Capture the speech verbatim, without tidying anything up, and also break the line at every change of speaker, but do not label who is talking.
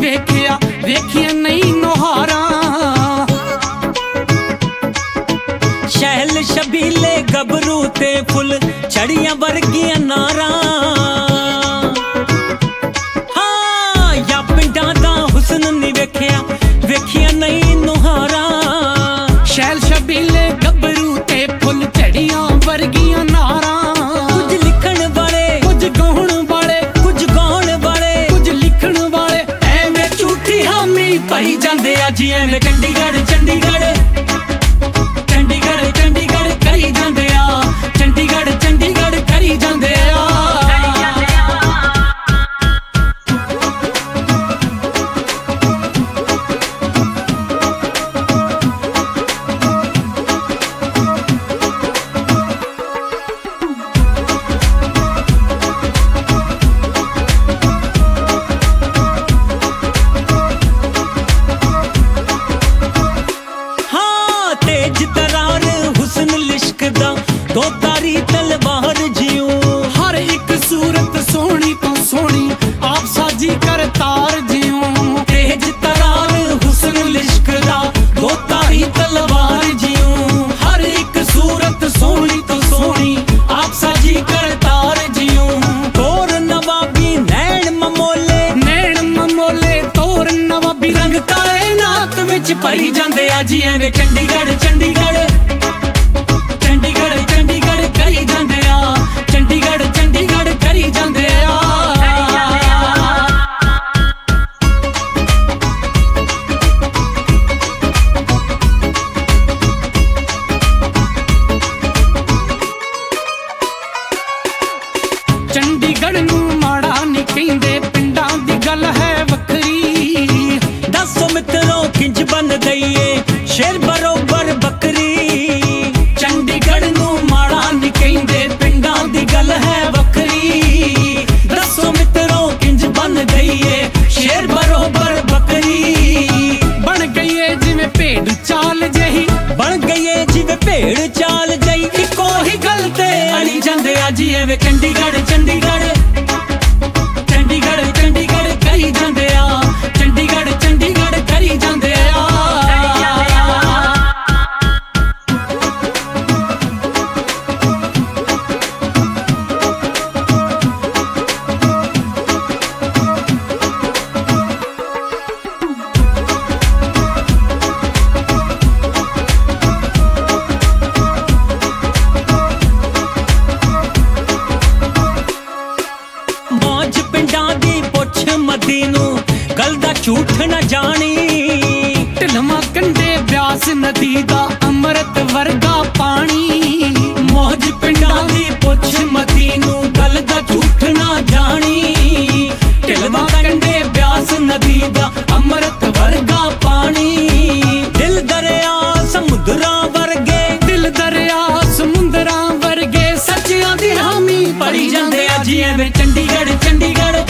वेखिया वेखिया नहीं नोहारा।
शैल शबीले गबरू ते फुल छड़ियां वर्गियां नारा। हाँ या पिंडां दा हुस्न नी वेखिया वेखिया नहीं नोहारा।
शैल शबीले गबरू ते फुल छड़ियां वर्गियां नारा।
कुछ लिखण वाले
कुछ गाउण वाले
कुछ गाउण वाले
कुछ लिखण वाले एवें झूठी हामी पाई जांदे आ जी एवें चंडीगढ़ चंडीगढ़ चंडीगढ़ चंडीगढ़ करी जांदे आ। चंडीगढ़ चंडीगढ़ करी जांदे आ।
दो तारी तलवार जियो
हर एक सूरत सोहनी तो सोहनी आप साजी कर तार जियो।
तेज तरार हुस्न लिश्क दा दो तारी तलवार जियो।
हर एक सूरत सोहनी तो सोहनी आप साजी कर तार जियो।
तोर नवाबी नैन ममोले
नैन ममोले तोर नवाबी रंग कायनात विच भरी जांदे आ जी एवें चंडीगढ़ चंडीगढ़ चंडीगढ़ चंडीगढ़ करी जांदे आ। चंडीगढ़ चंडीगढ़ करी जांदे आ। चंडीगढ़ नू माड़ा नहीं कहिंदे पिंडां दी गल है वखरी।
दसो मित्रों किंज बन गईए शेर बरोबर बकरी।
चंडीगढ़ नू माड़ा नहीं कहिंदे पिंडां दी गल है वखरी।
दसो मित्रों किंज बन गईए शेर बरोबर बकरी।
बन गई है जिवें भेड़ चाल जही
बन गईए जिवें भेड़ चाल जई।
इको ही गल ते अड़ी जांदे आ जी एवें चंडीगढ़ चंडीगढ़ चंडीगढ़ चंडीगढ़ करी जांदे आ। चंडीगढ़ चंडीगढ़ करी जांदे आ।
मौज पिंडां दी पुछ मदी नू गल दा झूठ न जानी।
ढलमा कंडे ब्यास नदी दा अमृत वर्गा पानी।
मौज पिंडां दी पुछ मदी नू गल दा झूठ न जानी।
ढलमा कंडे ब्यास नदी दा अमृत वर्गा पानी।
दिल दरिया समुद्रां वर्गे
दिल दरिया समुंदरां वर्गे सच्चियां दी हामी पड़ी जांदे आ जी एवें चंडीगढ़ चंडीगढ़